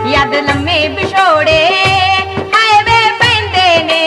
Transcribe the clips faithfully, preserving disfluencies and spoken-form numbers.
याद लम्मे विछोड़े हाय वे पैंदे ने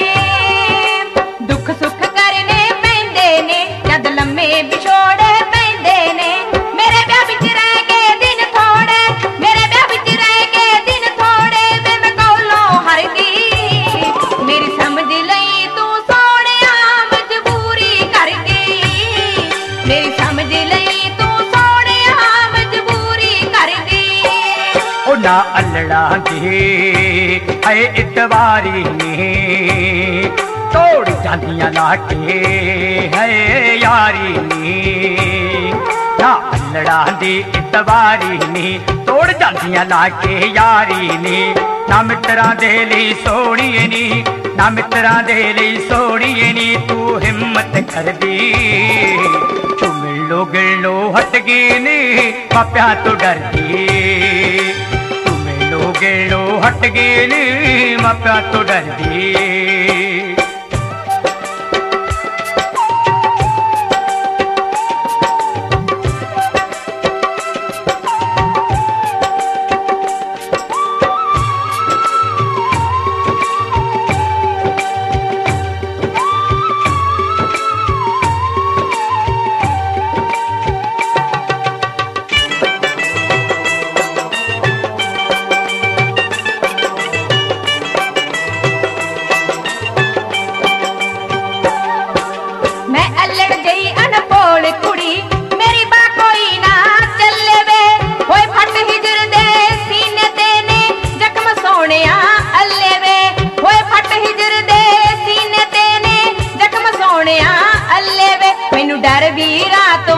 दुख सुख करने पैंदे ने याद लम्मे विछोड़े पैंदे ने मेरे ब्याह विच रह गए दिन थोड़े मेरे ब्याह विच रह गए दिन थोड़े वे मैं कोलों हरदी मेरी समझ लई तू सोहणिया मजबूरी कर गई मेरी समझ लई तू सोहणिया मजबूरी कर गई ओ ना अल्लड़ा दे है इतवारी ने तोड़ जांदियां लाके है यारी नी ना अल्लड़ा दी इतवारी नी तोड़ जांदियां लाके यारी नी ना मित्रां दे लई सोहणीए नी ना मित्रां दे लई सोहणीए नी तू हिम्मत कर दी तू मिलो गिलो हट गई नी मापियां तो डरदी तू मिलो गिलो हट गई नी मापियां तो डरदी डर वीरा तो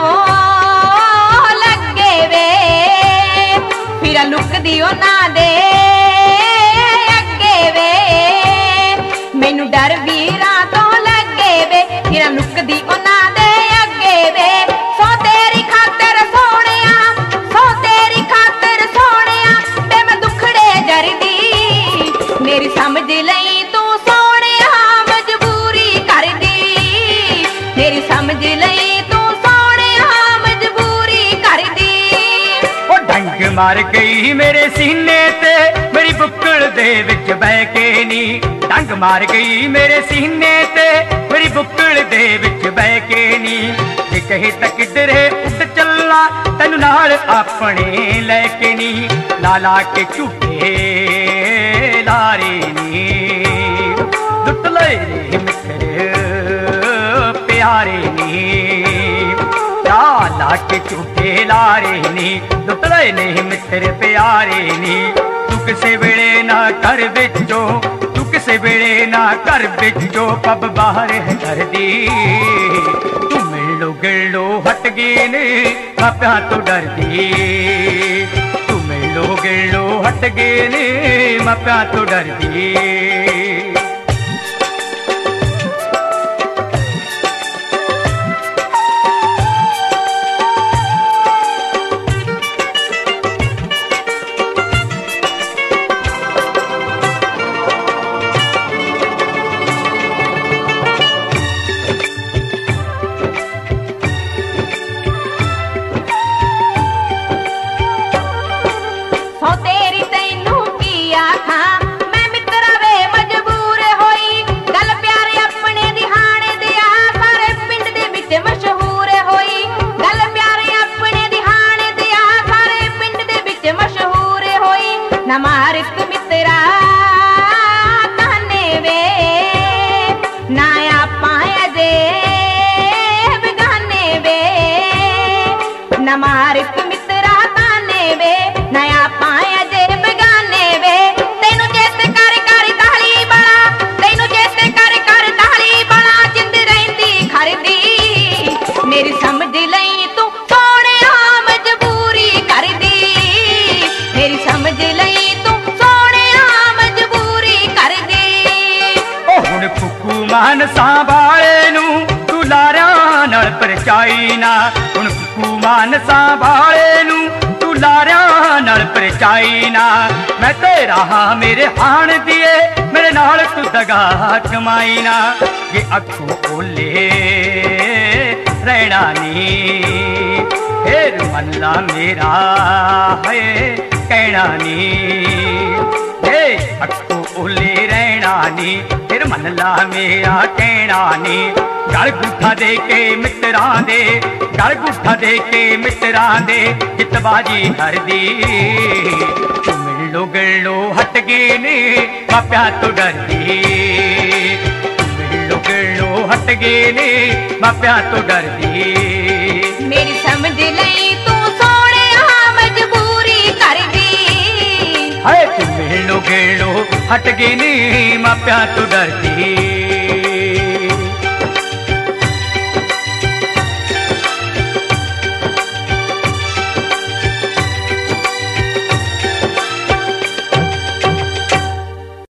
लगे वे फिर लुक दियो ना दे अगे वे मैनू डर वीरा तो लगे वे फिर लुक दियो ना दे अगे वे सो तेरी खातर सोहणिया सो तेरी खातर सोहणिया बे मैं दुखड़े जरदी मेरी समझ लई तू सोहणिया मजबूरी कर दी मेरी समझ लई मार गई मेरे सीने ते मेरी बुक्कल दे विच बह के नी डंग मार गई मेरे सीने ते मेरी बुक्कल दे विच बह के नी जे कहे तां किधरे उड़ चला तैनू नाल अपने लैके नी ला ला के झूठे लारे नी लुट लए मित्र प्यारे नी ला के झूठे लारे नी लुटले नहीं मित्र प्यारे नी तू किसे वेले ना कर बिचो तू किसे वेले ना कर बिचो पब बाहर है कर दी तू मिलो गिलो हट गई ने मापियां तो डरदी तू मिलो गिलो हट गई ने मापियां तो डरदी नमारिक मित्रा ताने वे नाया पाया जे बेगाने वे नमारिक मित्रा ताने वे नया पाया जे बेगाने वे तेनू चेते कर कर ताली बड़ा तेनू चेते कर कर ताली बड़ा जिंद रहिंदी खरदी मेरी समझ लई तू सोहणिया मजबूरी कर दी मेरी समझ लई मान सांभाले नू तू लारियां नाल परचाई ना हुण फुकू मान सांभाले नू तू लारियां नाल परचाई ना मैं तेरा हाँ मेरे हाण दिए मेरे नाल तू दगा कमाई ना ये अखों ओले रहना नी फिर मल्ला मेरा है कहना नी हे अक्कू ओले रहना नी फिर मन ला मेरा कहना नी गल गुठा दे के मित्रां दे गल गुठा दे के मित्रां दे हितबाजी कर दी मिलो गिलो हट गए ने माप्या तो डरदी मिलो गिलो हट गए ने माप्या तो डरदी मेरी समझ लई तू सोने मजबूरी कर दी हाय तू मिलो गिलो हट गए ने माप्या तो डरदी